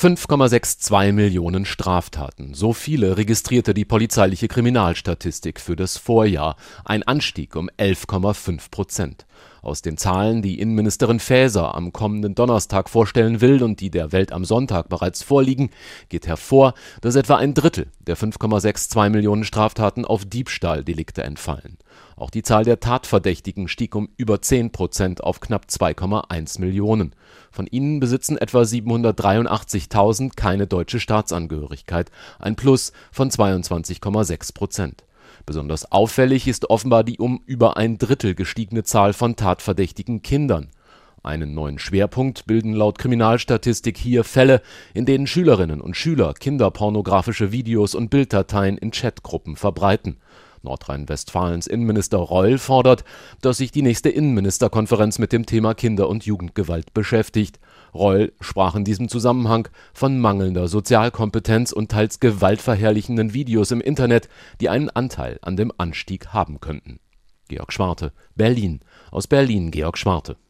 5,62 Millionen Straftaten. So viele registrierte die polizeiliche Kriminalstatistik für das Vorjahr, ein Anstieg um 11,5%. Aus den Zahlen, die Innenministerin Faeser am kommenden Donnerstag vorstellen will und die der Welt am Sonntag bereits vorliegen, geht hervor, dass etwa ein Drittel der 5,62 Millionen Straftaten auf Diebstahldelikte entfallen. Auch die Zahl der Tatverdächtigen stieg um über 10% auf knapp 2,1 Millionen. Von ihnen besitzen etwa 783.000 keine deutsche Staatsangehörigkeit, ein Plus von 22,6%. Besonders auffällig ist offenbar die um über ein Drittel gestiegene Zahl von tatverdächtigen Kindern. Einen neuen Schwerpunkt bilden laut Kriminalstatistik hier Fälle, in denen Schülerinnen und Schüler kinderpornografische Videos und Bilddateien in Chatgruppen verbreiten. Nordrhein-Westfalens Innenminister Reul fordert, dass sich die nächste Innenministerkonferenz mit dem Thema Kinder- und Jugendgewalt beschäftigt. Reul sprach in diesem Zusammenhang von mangelnder Sozialkompetenz und teils gewaltverherrlichenden Videos im Internet, die einen Anteil an dem Anstieg haben könnten. Georg Schwarte, Berlin. Aus Berlin Georg Schwarte.